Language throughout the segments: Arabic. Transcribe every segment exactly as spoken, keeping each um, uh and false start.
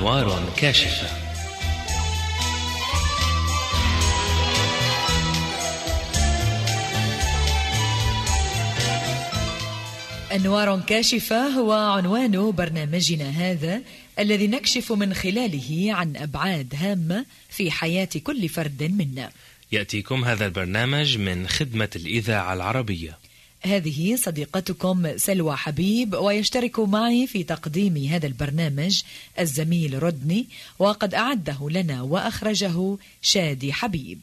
أنوار كاشفة. أنوار كاشفة هو عنوان برنامجنا هذا، الذي نكشف من خلاله عن أبعاد هامة في حياة كل فرد منا. يأتيكم هذا البرنامج من خدمة الإذاعة العربية. هذه صديقتكم سلوى حبيب، ويشترك معي في تقديم هذا البرنامج الزميل رودني، وقد أعده لنا وأخرجه شادي حبيب.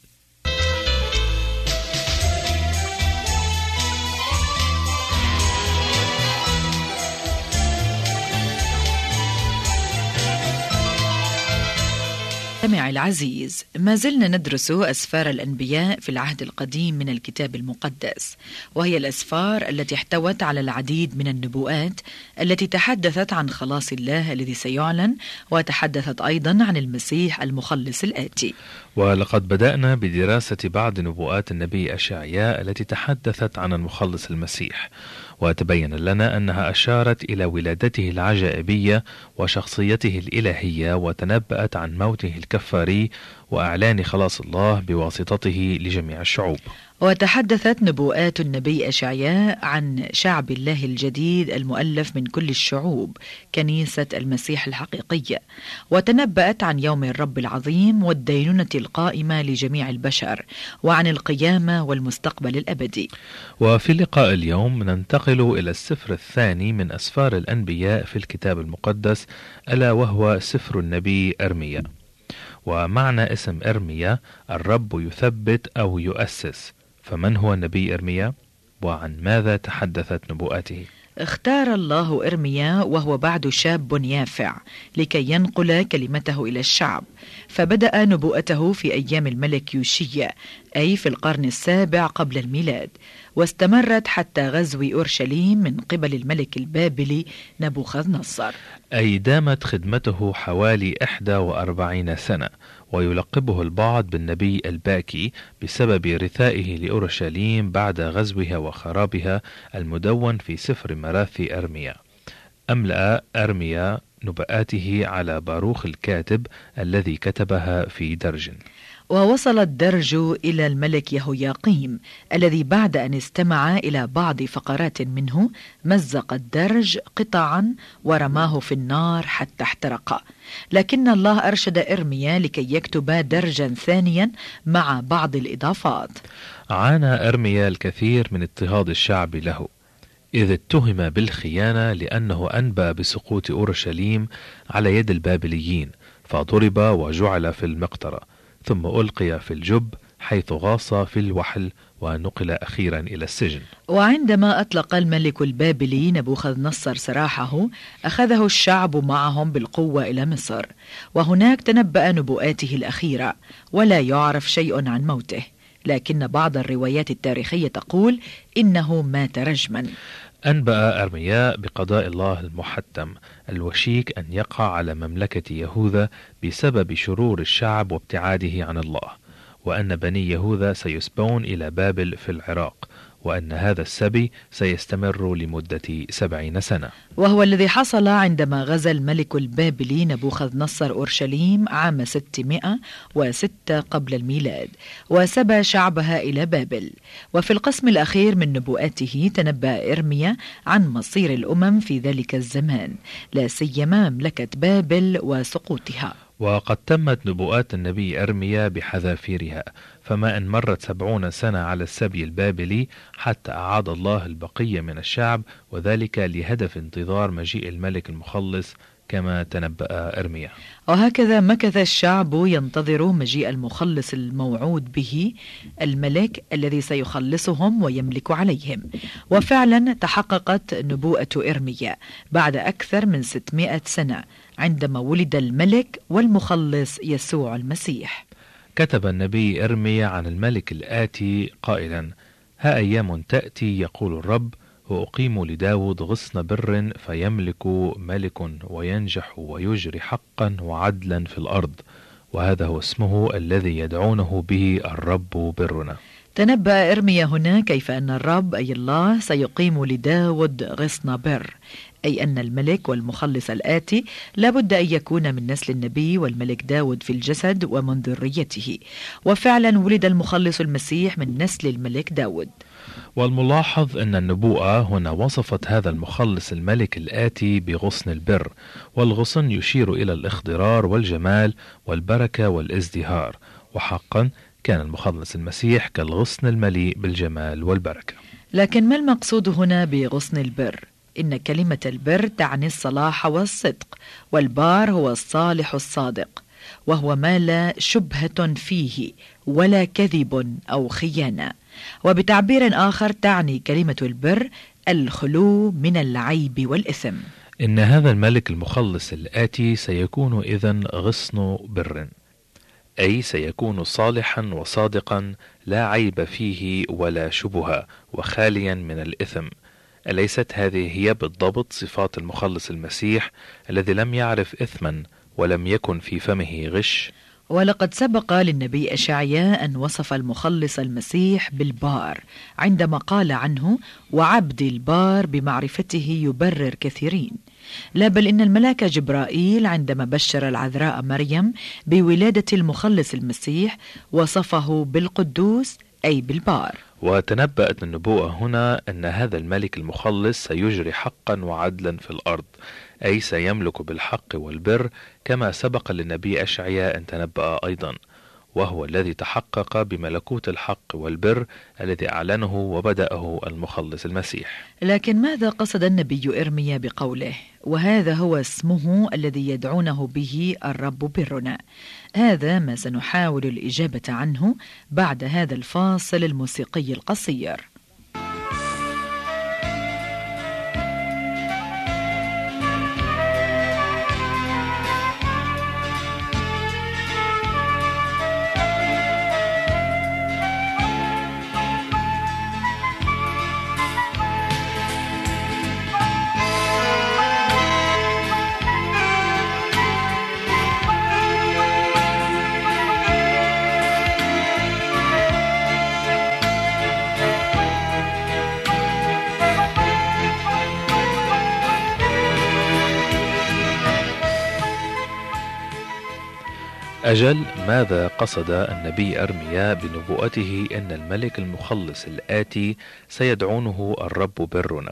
سمع العزيز، ما زلنا ندرس أسفار الأنبياء في العهد القديم من الكتاب المقدس، وهي الأسفار التي احتوت على العديد من النبوءات التي تحدثت عن خلاص الله الذي سيعلن، وتحدثت أيضا عن المسيح المخلص الآتي. ولقد بدأنا بدراسة بعض نبوءات النبي أشعياء التي تحدثت عن المخلص المسيح، وتبين لنا أنها أشارت إلى ولادته العجائبية وشخصيته الإلهية، وتنبأت عن موته الكفاري وأعلان خلاص الله بواسطته لجميع الشعوب. وتحدثت نبوءات النبي أشعياء عن شعب الله الجديد المؤلف من كل الشعوب، كنيسة المسيح الحقيقية، وتنبأت عن يوم الرب العظيم والدينونة القائمة لجميع البشر، وعن القيامة والمستقبل الأبدي. وفي لقاء اليوم ننتقل إلى السفر الثاني من أسفار الأنبياء في الكتاب المقدس، ألا وهو سفر النبي أرميا. ومعنى اسم أرميا الرب يثبت أو يؤسس. فمن هو النبي أرميا؟ وعن ماذا تحدثت نبوءاته؟ اختار الله إرميا وهو بعد شاب يافع لكي ينقل كلمته إلى الشعب، فبدأ نبوءته في أيام الملك يوشيا، أي في القرن السابع قبل الميلاد، واستمرت حتى غزو أورشليم من قبل الملك البابلي نبوخذ نصر، أي دامت خدمته حوالي إحدى وأربعين سنة. ويلقبه البعض بالنبي الباكي بسبب رثائه لأورشليم بعد غزوها وخرابها، المدون في سفر مراثي أرميا. أملأ أرميا نبؤاته على باروخ الكاتب الذي كتبها في درج. ووصل الدرج إلى الملك يهوياقيم، الذي بعد أن استمع إلى بعض فقرات منه مزق الدرج قطعا ورماه في النار حتى احترق. لكن الله أرشد إرميا لكي يكتب درجا ثانيا مع بعض الإضافات. عانى إرميا الكثير من اضطهاد الشعب له، إذ اتهم بالخيانة لأنه أنبأ بسقوط أورشليم على يد البابليين، فضرب وجعل في المقطرة، ثم ألقي في الجب حيث غاص في الوحل، ونقل أخيرا إلى السجن. وعندما أطلق الملك البابلي نبوخذ نصر سراحه، أخذه الشعب معهم بالقوة إلى مصر، وهناك تنبأ نبوءاته الأخيرة، ولا يعرف شيء عن موته، لكن بعض الروايات التاريخية تقول إنه مات رجما. أنبأ أرميا بقضاء الله المحتم الوشيك أن يقع على مملكة يهوذا بسبب شرور الشعب وابتعاده عن الله، وأن بني يهوذا سيسبون إلى بابل في العراق، وأن هذا السبي سيستمر لمدة سبعين سنة. وهو الذي حصل عندما غزا الملك البابلي نبوخذ نصر أورشليم عام ستمائة وستة قبل الميلاد، وسبى شعبها إلى بابل. وفي القسم الأخير من نبوءاته تنبأ إرميا عن مصير الأمم في ذلك الزمان، لا سيما مملكة بابل وسقوطها. وقد تمت نبوءات النبي أرميا بحذافيرها، فما أن مرت سبعون سنة على السبي البابلي حتى أعاد الله البقية من الشعب، وذلك لهدف انتظار مجيء الملك المخلص كما تنبأ أرميا. وهكذا مكث الشعب ينتظر مجيء المخلص الموعود به، الملك الذي سيخلصهم ويملك عليهم. وفعلا تحققت نبوءة إرميا بعد أكثر من ستمائة سنة، عندما ولد الملك والمخلص يسوع المسيح. كتب النبي إرميا عن الملك الآتي قائلا: ها أيام تأتي يقول الرب، وأقيم لداود غصن بر فيملك ملك وينجح ويجري حقا وعدلا في الأرض، وهذا هو اسمه الذي يدعونه به الرب برنا. تنبأ إرميا هنا كيف أن الرب أي الله سيقيم لداود غصن بر، أي أن الملك والمخلص الآتي لابد أن يكون من نسل النبي والملك داود في الجسد ومن ذريته، وفعلا ولد المخلص المسيح من نسل الملك داود. والملاحظ أن النبوءة هنا وصفت هذا المخلص الملك الآتي بغصن البر، والغصن يشير إلى الاخضرار والجمال والبركة والازدهار، وحقا كان المخلص المسيح كالغصن المليء بالجمال والبركة. لكن ما المقصود هنا بغصن البر؟ إن كلمة البر تعني الصلاح والصدق، والبار هو الصالح الصادق، وهو ما لا شبهة فيه ولا كذب أو خيانة. وبتعبير آخر تعني كلمة البر الخلو من العيب والإثم. إن هذا الملك المخلص الآتي سيكون إذن غصن بر، أي سيكون صالحا وصادقا لا عيب فيه ولا شبهة وخاليا من الإثم. أليست هذه هي بالضبط صفات المخلص المسيح الذي لم يعرف إثما ولم يكن في فمه غش؟ ولقد سبق للنبي أشعياء أن وصف المخلص المسيح بالبار عندما قال عنه: وعبد البار بمعرفته يبرر كثيرين. لا بل إن الملاك جبرائيل عندما بشر العذراء مريم بولادة المخلص المسيح وصفه بالقدوس أي بالبار. وتنبأت النبوءة هنا أن هذا الملك المخلص سيجري حقا وعدلا في الأرض، أي سيملك بالحق والبر كما سبق للنبي أشعياء أن تنبأ أيضا، وهو الذي تحقق بملكوت الحق والبر الذي أعلنه وبدأه المخلص المسيح. لكن ماذا قصد النبي إرميا بقوله: وهذا هو اسمه الذي يدعونه به الرب برنا؟ هذا ما سنحاول الإجابة عنه بعد هذا الفاصل الموسيقي القصير. أجل، ماذا قصد النبي أرميا بنبوءته أن الملك المخلص الآتي سيدعونه الرب برنا؟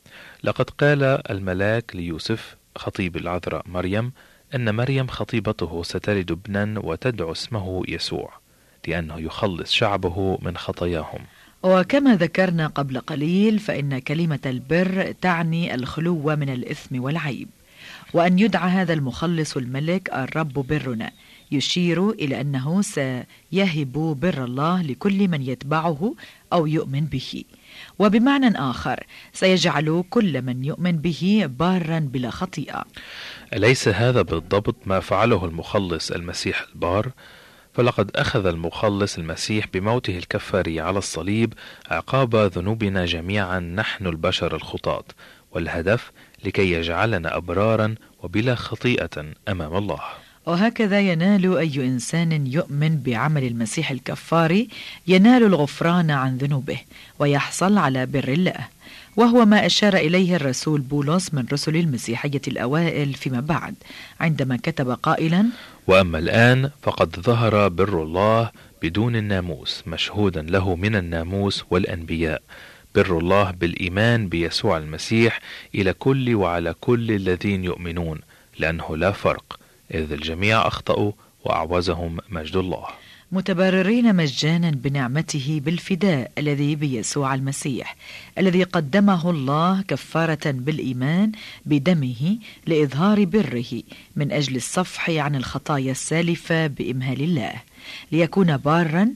لقد قال الملاك ليوسف خطيب العذراء مريم أن مريم خطيبته ستلد ابنا وتدعو اسمه يسوع، لأنه يخلص شعبه من خطاياهم. وكما ذكرنا قبل قليل فإن كلمة البر تعني الخلو من الإثم والعيب، وأن يدعى هذا المخلص الملك الرب برنا يشير إلى أنه سيهب بر الله لكل من يتبعه أو يؤمن به، وبمعنى آخر سيجعل كل من يؤمن به بارا بلا خطيئة. أليس هذا بالضبط ما فعله المخلص المسيح البار؟ فلقد أخذ المخلص المسيح بموته الكفاري على الصليب عقاب ذنوبنا جميعا نحن البشر الخطاة، والهدف لكي يجعلنا أبرارا وبلا خطيئة أمام الله. وهكذا ينال أي إنسان يؤمن بعمل المسيح الكفاري ينال الغفران عن ذنوبه ويحصل على بر الله، وهو ما أشار إليه الرسول بولس من رسل المسيحية الأوائل فيما بعد عندما كتب قائلا: وأما الآن فقد ظهر بر الله بدون الناموس مشهودا له من الناموس والأنبياء، بر الله بالإيمان بيسوع المسيح إلى كل وعلى كل الذين يؤمنون، لأنه لا فرق، إذ الجميع أخطأوا وأعوزهم مجد الله، متبررين مجانا بنعمته بالفداء الذي بيسوع المسيح، الذي قدمه الله كفارة بالإيمان بدمه لإظهار بره من أجل الصفح عن الخطايا السالفة بإمهال الله، ليكون بارا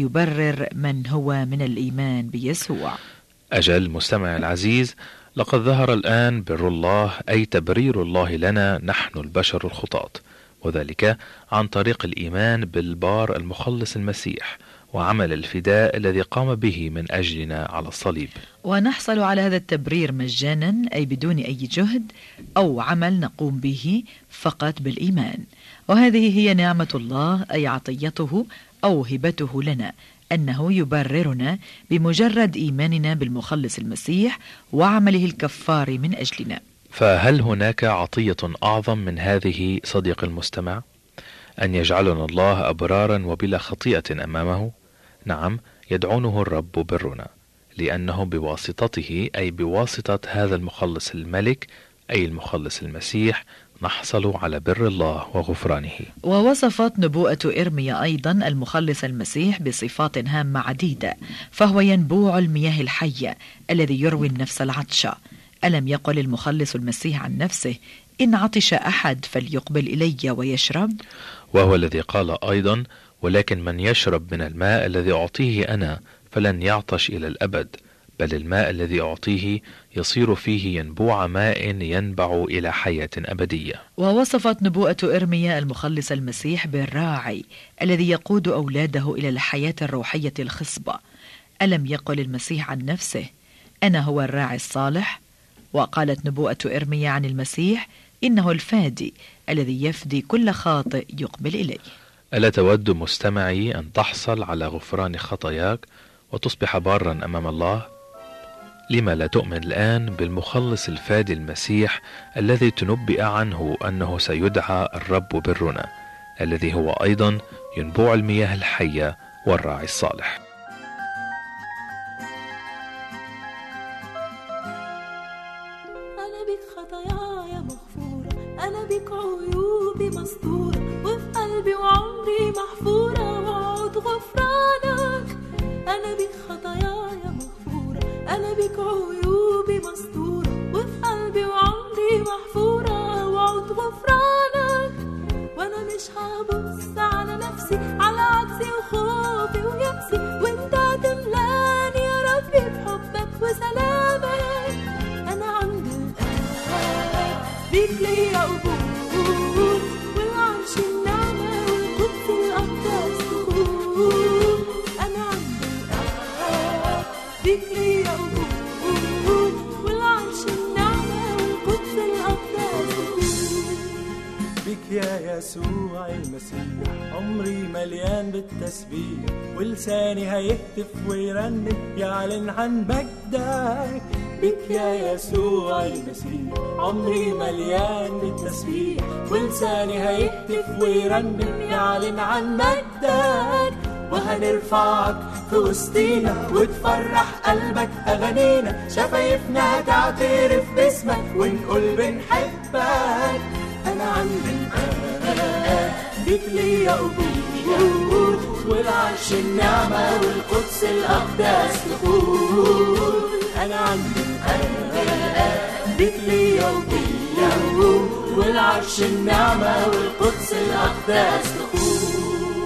ويبرر من هو من الإيمان بيسوع. أجل مستمع العزيز، لقد ظهر الآن بر الله، أي تبرير الله لنا نحن البشر الخطاة، وذلك عن طريق الإيمان بالبار المخلص المسيح وعمل الفداء الذي قام به من أجلنا على الصليب. ونحصل على هذا التبرير مجانا، أي بدون أي جهد أو عمل نقوم به، فقط بالإيمان. وهذه هي نعمة الله، أي عطيته أو هبته لنا، أنه يبررنا بمجرد إيماننا بالمخلص المسيح وعمله الكفار من أجلنا. فهل هناك عطية أعظم من هذه صديق المستمع؟ أن يجعلنا الله أبرارا وبلا خطيئة أمامه؟ نعم، يدعونه الرب برنا، لأنه بواسطته أي بواسطة هذا المخلص الملك أي المخلص المسيح نحصل على بر الله وغفرانه. ووصفت نبوءة إرميا أيضا المخلص المسيح بصفات هامة عديدة، فهو ينبوع المياه الحية الذي يروي النفس العطشة. ألم يقل المخلص المسيح عن نفسه: إن عطش أحد فليقبل إلي ويشرب؟ وهو الذي قال أيضا: ولكن من يشرب من الماء الذي أعطيه أنا فلن يعطش إلى الأبد، بل الماء الذي أعطيه يصير فيه ينبوع ماء ينبع إلى حياة أبدية. ووصفت نبوءة إرميا المخلص المسيح بالراعي الذي يقود أولاده إلى الحياة الروحية الخصبة. ألم يقل المسيح عن نفسه: أنا هو الراعي الصالح؟ وقالت نبوءة إرميا عن المسيح: إنه الفادي الذي يفدي كل خاطئ يقبل إليه. ألا تود مستمعي أن تحصل على غفران خطاياك وتصبح بارا أمام الله؟ لما لا تؤمن الآن بالمخلص الفادي المسيح الذي تنبئ عنه أنه سيدعى الرب برنا، الذي هو أيضا ينبوع المياه الحية والراعي الصالح. أنا بك خطاياي مغفورة، أنا بك عيوبي مستورة، وفي قلبي وعمري محفورة وعود غفرانك. أنا بك خطاياي مغفورة، أنا بك عيوبي مستورة، وفي قلبي وعمري محفورة وعود غفرانك. وأنا مش هبص على نفسي، على عجزي وخوفي ويأسي، وأنت هتملاني يا ربي بحبك وسلامك. أنا عند الآب بيك ليا قبول، والعرش النعمة والقدس الأقداس دخول. أنا عند الآب بيك ليا قبول، والعرش النعمة والقدس الأقداس دخول. بك يا يسوع المسيح عمري مليان بالتسبيح، ولساني هيهتف ويرنم يعلن عن مجدك. بك يا يسوع المسيح عمري مليان بالتسبيح، ولساني هيهتف ويرنم يعلن عن مجدك. وهنرفعك في وسطينا وتفرح قلبك أغانينا، شفايفنا تعترف باسمك ونقول بنحبك. أنا عند الآب بك ليا قبول، والعرش النعمة والقدس الأقداس دخول. أنا عند الآب بك ليا قبول، والعرش النعمة والقدس الأقداس دخول.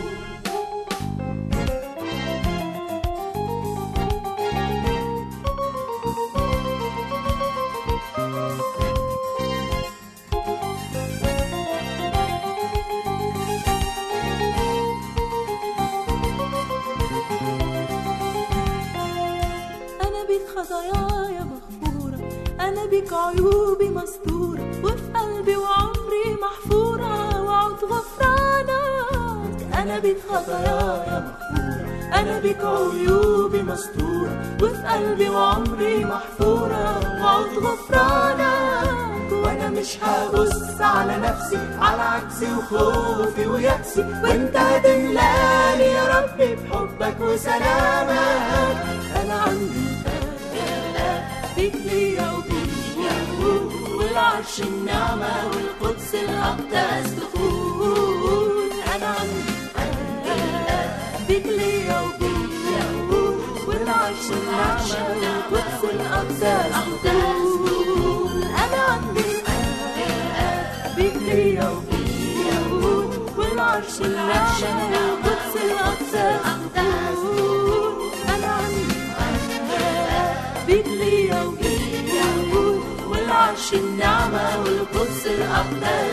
خطاياي مغفورة، أنا بك عيوبي مستورة، وفي قلبي وعمري محفورة وعود غفرانك. أنا بك خطاياي مغفورة، أنا بك عيوبي مستورة، وفي قلبي وعمري محفورة وعود غفرانك. وأنا مش هبص على نفسي، على عجزي وخوفي ويأسي، وأنت هتملاني يا ربي بحبك وسلامك. أنا عندي بك ليا وبيا، والعرش النعمة والقدس الأقداس دخول. أنا عندي بك ليا وبيا، والعرش النعمة والقدس الأقداس دخول. أنا عندي بك ليا وبيا، والعرش النعمة والقدس الأقداس دخول. أنا عندي بك ليا وبيا، والعرش النعمة والقدس الأقداس